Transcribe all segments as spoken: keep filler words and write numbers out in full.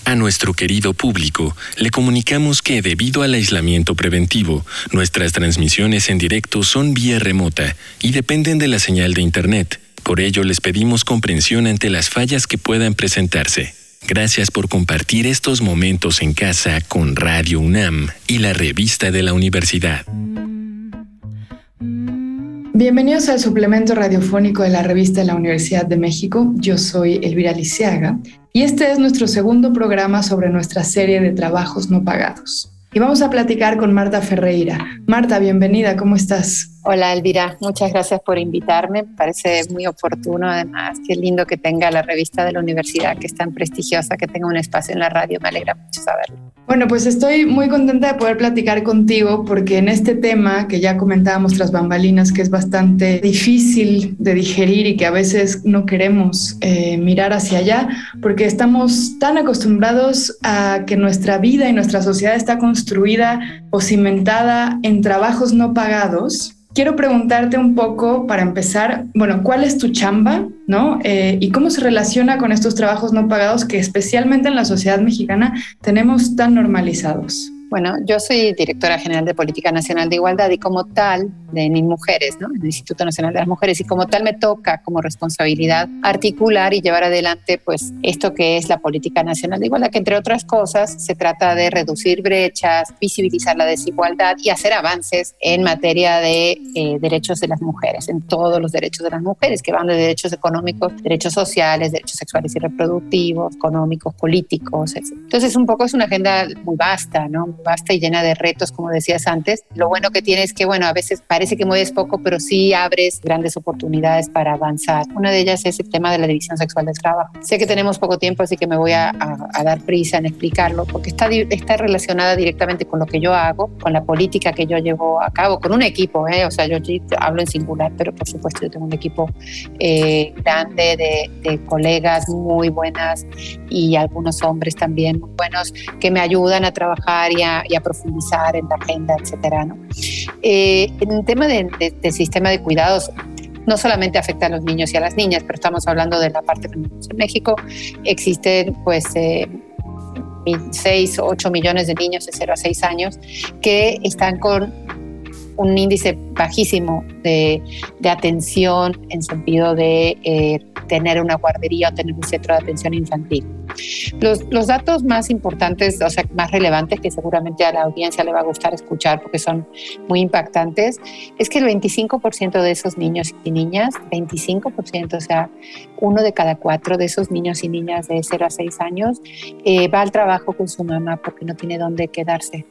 A nuestro querido público, le comunicamos que debido al aislamiento preventivo, nuestras transmisiones en directo son vía remota y dependen de la señal de Internet. Por ello, les pedimos comprensión ante las fallas que puedan presentarse. Gracias por compartir estos momentos en casa con Radio UNAM y la revista de la universidad. Bienvenidos al suplemento radiofónico de la revista de la Universidad de México. Yo soy Elvira Liceaga y este es nuestro segundo programa sobre nuestra serie de trabajos no pagados. Y vamos a platicar con Marta Ferreira. Marta, bienvenida, ¿cómo estás? Hola Elvira, muchas gracias por invitarme, me parece muy oportuno además, qué lindo que tenga la revista de la universidad, que es tan prestigiosa, que tenga un espacio en la radio, me alegra mucho saberlo. Bueno, pues estoy muy contenta de poder platicar contigo porque en este tema que ya comentábamos tras bambalinas, que es bastante difícil de digerir y que a veces no queremos eh, mirar hacia allá, porque estamos tan acostumbrados a que nuestra vida y nuestra sociedad está construida o cimentada en trabajos no pagados. Quiero preguntarte un poco, para empezar, bueno, ¿cuál es tu chamba, no? Eh, y cómo se relaciona con estos trabajos no pagados que especialmente en la sociedad mexicana tenemos tan normalizados? Bueno, yo soy directora general de Política Nacional de Igualdad y como tal, de N I M Mujeres, ¿no? En el Instituto Nacional de las Mujeres, y como tal me toca como responsabilidad articular y llevar adelante pues esto que es la Política Nacional de Igualdad, que entre otras cosas se trata de reducir brechas, visibilizar la desigualdad y hacer avances en materia de eh, derechos de las mujeres, en todos los derechos de las mujeres, que van de derechos económicos, derechos sociales, derechos sexuales y reproductivos, económicos, políticos, etcétera. Entonces un poco es una agenda muy vasta, ¿no? Vasta y llena de retos, como decías antes. Lo bueno que tiene es que, bueno, a veces parece que mueves poco, pero sí abres grandes oportunidades para avanzar. Una de ellas es el tema de la división sexual del trabajo. Sé que tenemos poco tiempo, así que me voy a, a, a dar prisa en explicarlo, porque está, está relacionada directamente con lo que yo hago, con la política que yo llevo a cabo, con un equipo, ¿eh? O sea, yo hablo en singular, pero por supuesto yo tengo un equipo eh, grande de, de colegas muy buenas y algunos hombres también muy buenos que me ayudan a trabajar y a y a profundizar en la agenda, etcétera, ¿no? Eh, en el tema de, de, del sistema de cuidados, no solamente afecta a los niños y a las niñas, pero estamos hablando de la parte femenina. En México existen pues eh, seis o ocho millones de niños de cero a seis años que están con un índice bajísimo de, de atención en sentido de eh, tener una guardería o tener un centro de atención infantil. Los, los datos más importantes, o sea, más relevantes, que seguramente a la audiencia le va a gustar escuchar porque son muy impactantes, es que el veinticinco por ciento de esos niños y niñas, veinticinco por ciento, o sea, uno de cada cuatro de esos niños y niñas de cero a seis años eh, va al trabajo con su mamá porque no tiene dónde quedarse.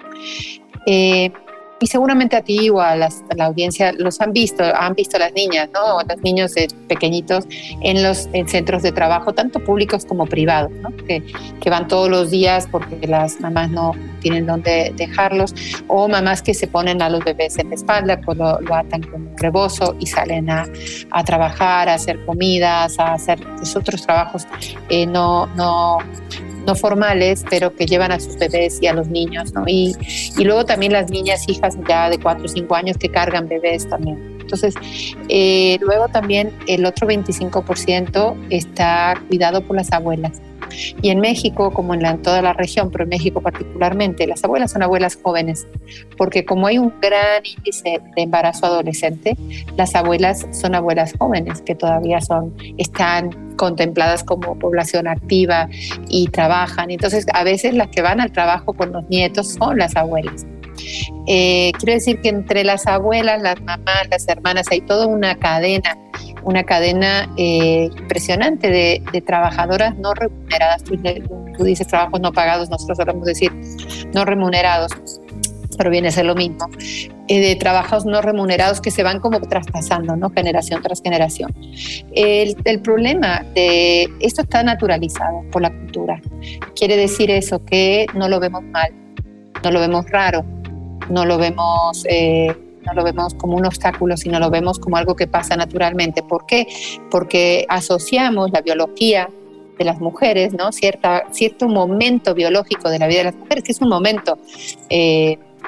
Eh, Y seguramente a ti o a, las, a la audiencia los han visto, han visto las niñas, ¿no? O los niños eh, pequeñitos en los en centros de trabajo, tanto públicos como privados, ¿no? Que, que van todos los días porque las mamás no tienen dónde dejarlos, o mamás que se ponen a los bebés en la espalda, pues lo, lo atan con un rebozo y salen a, a trabajar, a hacer comidas, a hacer pues, otros trabajos eh, no... no no formales, pero que llevan a sus bebés y a los niños, ¿no? Y, y luego también las niñas, hijas ya de cuatro o cinco años que cargan bebés también. Entonces, eh, luego también el otro veinticinco por ciento está cuidado por las abuelas. Y en México, como en, la, en toda la región, pero en México particularmente, las abuelas son abuelas jóvenes, porque como hay un gran índice de embarazo adolescente, las abuelas son abuelas jóvenes que todavía son, están contempladas como población activa y trabajan. Entonces, a veces las que van al trabajo con los nietos son las abuelas. Eh, quiero decir que entre las abuelas, las mamás, las hermanas, hay toda una cadena, una cadena eh, impresionante de, de trabajadoras no remuneradas. Tú, tú dices trabajos no pagados, nosotros solemos decir no remunerados, pero viene a ser lo mismo, eh, de trabajos no remunerados que se van como traspasando, ¿no? Generación tras generación. El, el problema de esto está naturalizado por la cultura. Quiere decir eso, que no lo vemos mal, no lo vemos raro, no lo vemos, eh, no lo vemos como un obstáculo, sino lo vemos como algo que pasa naturalmente. ¿Por qué? Porque asociamos la biología de las mujeres, ¿no? Cierta, cierto momento biológico de la vida de las mujeres, que es un momento eh,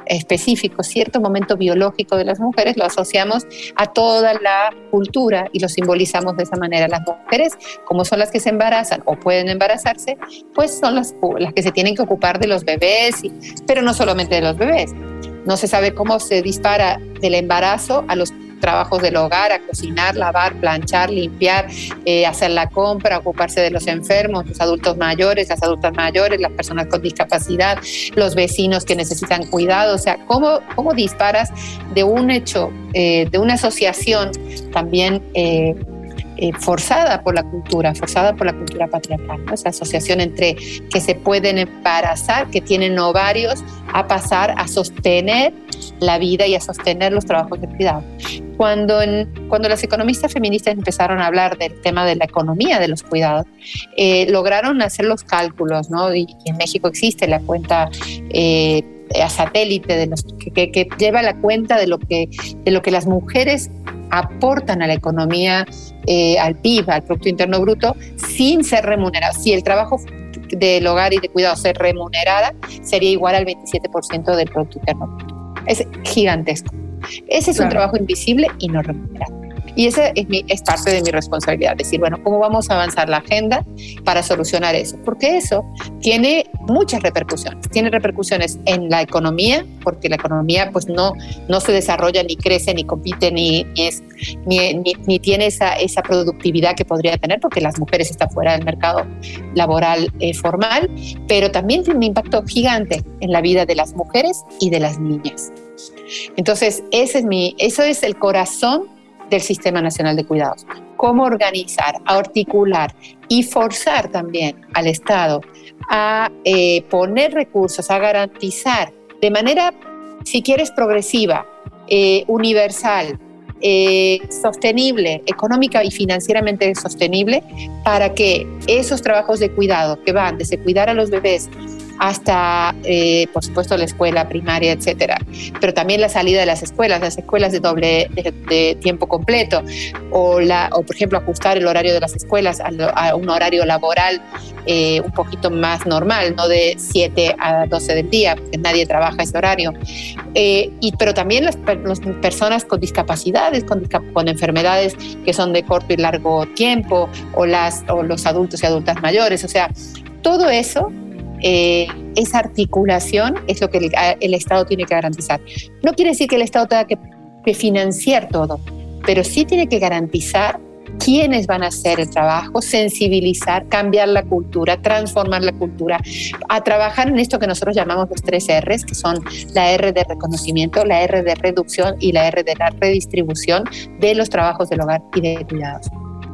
específico, cierto momento biológico de las mujeres, lo asociamos a toda la cultura y lo simbolizamos de esa manera. Las mujeres, como son las que se embarazan o pueden embarazarse, pues son las, las que se tienen que ocupar de los bebés, y, pero no solamente de los bebés. No se sabe cómo se dispara del embarazo a los trabajos del hogar, a cocinar, lavar, planchar, limpiar, eh, hacer la compra, ocuparse de los enfermos, los adultos mayores, las adultas mayores, las personas con discapacidad, los vecinos que necesitan cuidado. O sea, ¿cómo, cómo disparas de un hecho, eh, de una asociación también eh, eh, forzada por la cultura, forzada por la cultura patriarcal, ¿no? Esa asociación entre que se pueden embarazar, que tienen ovarios, a pasar a sostener la vida y a sostener los trabajos de cuidado. Cuando, en, cuando las economistas feministas empezaron a hablar del tema de la economía de los cuidados, eh, lograron hacer los cálculos, ¿no? Y, y en México existe la cuenta eh, a satélite de los, que, que, que lleva la cuenta de lo que, de lo que las mujeres aportan a la economía, eh, al P I B, al Producto Interno Bruto, sin ser remunerados. Si el trabajo del hogar y de cuidado se remunerara, sería igual al veintisiete por ciento del Producto Interno Bruto. Es gigantesco. Ese es claro. un trabajo invisible y no remunerado. Y esa es, mi, es parte de mi responsabilidad, decir, bueno, ¿cómo vamos a avanzar la agenda para solucionar eso? Porque eso tiene muchas repercusiones. Tiene repercusiones en la economía, porque la economía pues no, no se desarrolla, ni crece, ni compite, ni, ni, es, ni, ni, ni tiene esa, esa productividad que podría tener, porque las mujeres están fuera del mercado laboral eh, formal, pero también tiene un impacto gigante en la vida de las mujeres y de las niñas. Entonces, ese es mi, eso es el corazón del Sistema Nacional de Cuidados. Cómo organizar, articular y forzar también al Estado a eh, poner recursos, a garantizar de manera, si quieres, progresiva, eh, universal, eh, sostenible, económica y financieramente sostenible, para que esos trabajos de cuidado que van desde cuidar a los bebés hasta, eh, por supuesto, la escuela primaria, etcétera, pero también la salida de las escuelas, las escuelas de doble de, de tiempo completo, o, la, o, por ejemplo, ajustar el horario de las escuelas a, a un horario laboral eh, un poquito más normal, no de siete a doce del día, porque nadie trabaja ese horario. Eh, y, pero también las, las personas con discapacidades, con, con enfermedades que son de corto y largo tiempo, o, las, o los adultos y adultas mayores. O sea, todo eso, Eh, esa articulación es lo que el, el Estado tiene que garantizar. No quiere decir que el Estado tenga que, que financiar todo, pero sí tiene que garantizar quiénes van a hacer el trabajo, sensibilizar, cambiar la cultura, transformar la cultura, a trabajar en esto que nosotros llamamos los tres R's, que son la R de reconocimiento, la R de reducción y la R de la redistribución de los trabajos del hogar y de cuidados.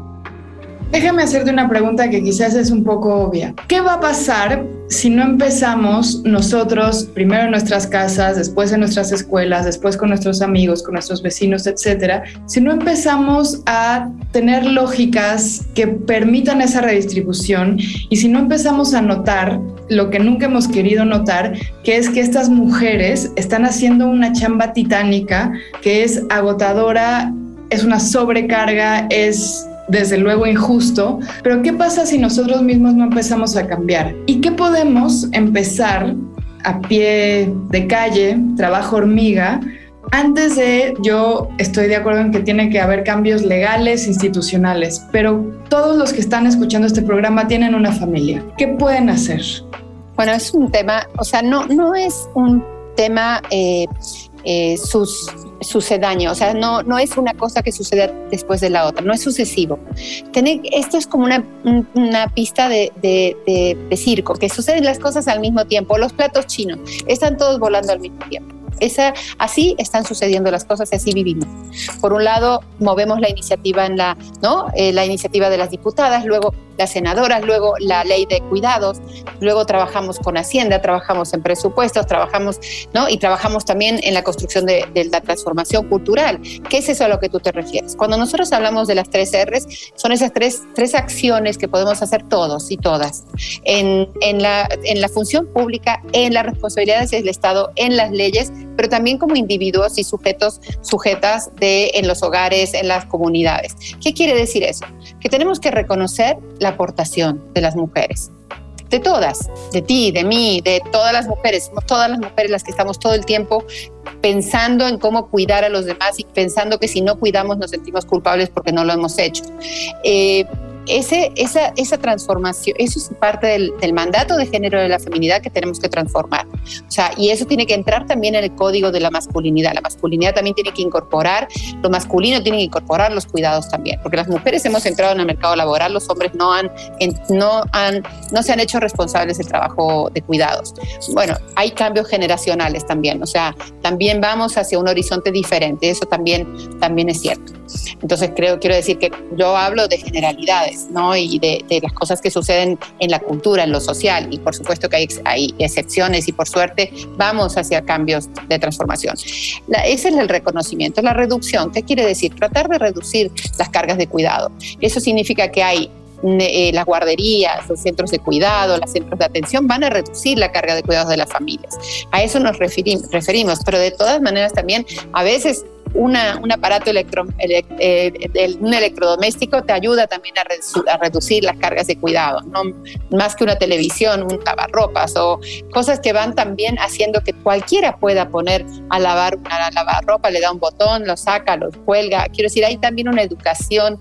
Déjame hacerte una pregunta que quizás es un poco obvia. ¿Qué va a pasar si no empezamos nosotros, primero en nuestras casas, después en nuestras escuelas, después con nuestros amigos, con nuestros vecinos, etcétera, si no empezamos a tener lógicas que permitan esa redistribución y si no empezamos a notar lo que nunca hemos querido notar, que es que estas mujeres están haciendo una chamba titánica que es agotadora, es una sobrecarga, es desde luego injusto, pero ¿qué pasa si nosotros mismos no empezamos a cambiar? ¿Y qué podemos empezar a pie de calle, trabajo hormiga, antes de, yo estoy de acuerdo en que tiene que haber cambios legales, institucionales, pero todos los que están escuchando este programa tienen una familia? ¿Qué pueden hacer? Bueno, es un tema, o sea, no, no es un tema eh, eh, sus... sucedáneo, o sea, no, no es una cosa que sucede después de la otra, no es sucesivo. Tener, esto es como una, una pista de, de, de, de circo, que suceden las cosas al mismo tiempo. Los platos chinos están todos volando al mismo tiempo. Esa, así están sucediendo las cosas y así vivimos. Por un lado, movemos la iniciativa en la, ¿no? Eh, la iniciativa de las diputadas, luego las senadoras, luego la ley de cuidados, luego trabajamos con Hacienda, trabajamos en presupuestos, trabajamos, ¿no? Y trabajamos también en la construcción de, de la transformación cultural. ¿Qué es eso a lo que tú te refieres? Cuando nosotros hablamos de las tres R's, son esas tres, tres acciones que podemos hacer todos y todas en, en, la, en la función pública, en las responsabilidades del Estado, en las leyes, pero también como individuos y sujetos, sujetas de, en los hogares, en las comunidades. ¿Qué quiere decir eso? Que tenemos que reconocer la aportación de las mujeres. de todas, de ti, de mí, de todas las mujeres. Somos todas las mujeres las que estamos todo el tiempo pensando en cómo cuidar a los demás y pensando que si no cuidamos nos sentimos culpables porque no lo hemos hecho. Eh, Ese, esa, esa transformación, eso es parte del, del mandato de género de la feminidad que tenemos que transformar. O sea, y eso tiene que entrar también en el código de la masculinidad. La masculinidad también tiene que incorporar, lo masculino tiene que incorporar los cuidados también, porque las mujeres hemos entrado en el mercado laboral, los hombres no, han, no, han, no se han hecho responsables del trabajo de cuidados. Bueno, hay cambios generacionales también, o sea, también vamos hacia un horizonte diferente, eso también, también es cierto. Entonces creo, quiero decir que yo hablo de generalidades, ¿no? Y de, de las cosas que suceden en la cultura, en lo social, y por supuesto que hay, hay excepciones y por suerte vamos hacia cambios de transformación. La, ese es el reconocimiento. La reducción, ¿qué quiere decir? Tratar de reducir las cargas de cuidado. Eso significa que hay Eh, las guarderías, los centros de cuidado, los centros de atención van a reducir la carga de cuidados de las familias. A eso nos referim- referimos, pero de todas maneras también a veces una, un aparato electro, ele, eh, el, un electrodoméstico te ayuda también a, redu- a reducir las cargas de cuidado, ¿no? Más que una televisión, un lavarropas o cosas que van también haciendo que cualquiera pueda poner a lavar una lavarropa, le da un botón, lo saca, lo cuelga. Quiero decir, hay también una educación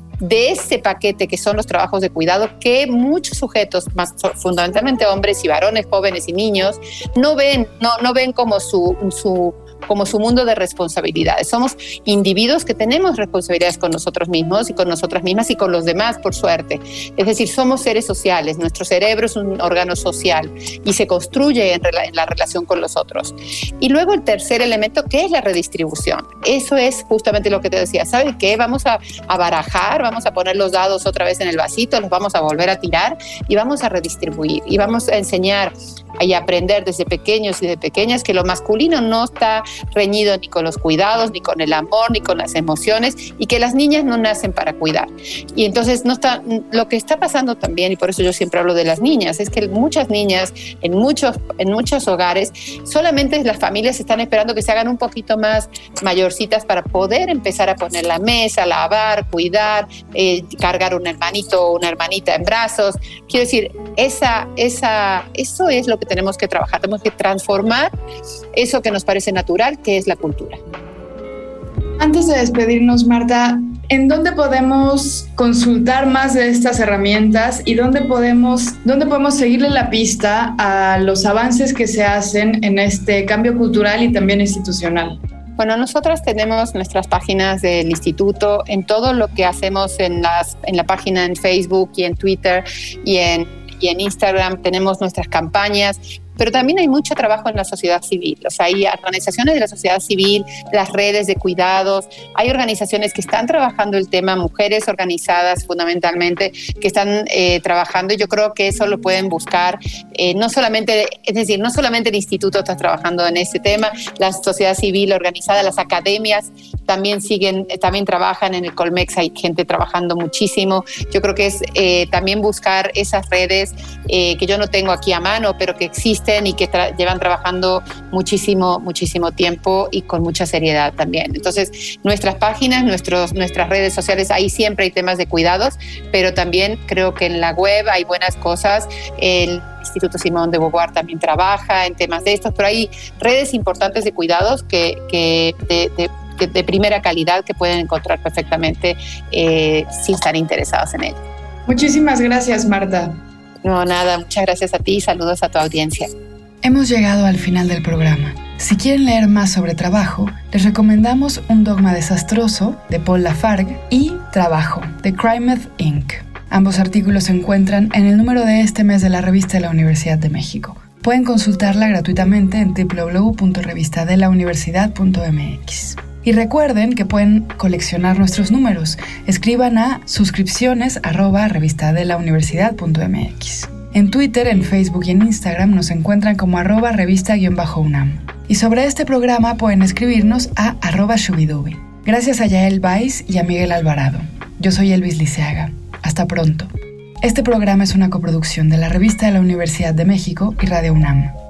de ese paquete que son los trabajos de cuidado que muchos sujetos, más fundamentalmente hombres y varones, jóvenes y niños, no ven, no, no ven como su, su, como su mundo de responsabilidades. Somos individuos que tenemos responsabilidades con nosotros mismos y con nosotras mismas y con los demás, por suerte. Es decir, somos seres sociales, nuestro cerebro es un órgano social y se construye en, rela- en la relación con los otros. Y luego el tercer elemento, que es la redistribución. Eso es justamente lo que te decía. ¿Sabe qué? Vamos a, a barajar, vamos a poner los dados otra vez en el vasito, los vamos a volver a tirar y vamos a redistribuir y vamos a enseñar y aprender desde pequeños y de pequeñas que lo masculino no está reñido ni con los cuidados, ni con el amor, ni con las emociones, y que las niñas no nacen para cuidar. Y entonces no está, lo que está pasando también, y por eso yo siempre hablo de las niñas, es que muchas niñas en muchos, en muchos hogares, solamente las familias están esperando que se hagan un poquito más mayorcitas para poder empezar a poner la mesa, lavar, cuidar, eh, cargar un hermanito o una hermanita en brazos. Quiero decir, esa, esa, eso es lo que tenemos que trabajar. Tenemos que transformar eso que nos parece natural, que es la cultura. Antes de despedirnos, Marta, ¿en dónde podemos consultar más de estas herramientas y dónde podemos, dónde podemos seguirle la pista a los avances que se hacen en este cambio cultural y también institucional? Bueno, nosotras tenemos nuestras páginas del instituto, en todo lo que hacemos en, las, en la página en Facebook y en Twitter y en, y en Instagram, tenemos nuestras campañas. Pero también hay mucho trabajo en la sociedad civil. O sea, hay organizaciones de la sociedad civil, las redes de cuidados, hay organizaciones que están trabajando el tema, mujeres organizadas fundamentalmente, que están eh, trabajando, y yo creo que eso lo pueden buscar. Eh, no solamente, es decir, no solamente el instituto está trabajando en este tema, la sociedad civil organizada, las academias también siguen, también trabajan en el Colmex, hay gente trabajando muchísimo. Yo creo que es eh, también buscar esas redes eh, que yo no tengo aquí a mano, pero que existen y que tra- llevan trabajando muchísimo, muchísimo tiempo y con mucha seriedad también. Entonces, nuestras páginas, nuestros, nuestras redes sociales, ahí siempre hay temas de cuidados, pero también creo que en la web hay buenas cosas. El Instituto Simón de Beauvoir también trabaja en temas de estos, pero hay redes importantes de cuidados que, que de, de, de primera calidad que pueden encontrar perfectamente eh, si están interesados en ello. Muchísimas gracias, Marta. No, nada, muchas gracias a ti y saludos a tu audiencia. Hemos llegado al final del programa. Si quieren leer más sobre trabajo, les recomendamos Un dogma desastroso, de Paul Lafargue, y Trabajo, de Crimeth incorporated. Ambos artículos se encuentran en el número de este mes de la revista de la Universidad de México. Pueden consultarla gratuitamente en doble u doble u doble u punto revista de la universidad punto m x. Y recuerden que pueden coleccionar nuestros números. Escriban a suscripciones arroba revista de la universidad punto m x. En Twitter, en Facebook y en Instagram nos encuentran como arroba revista-unam. Y sobre este programa pueden escribirnos a arroba shubidubi. Gracias a Yael Weiss y a Miguel Alvarado. Yo soy Elvis Liceaga. Hasta pronto. Este programa es una coproducción de la Revista de la Universidad de México y Radio UNAM.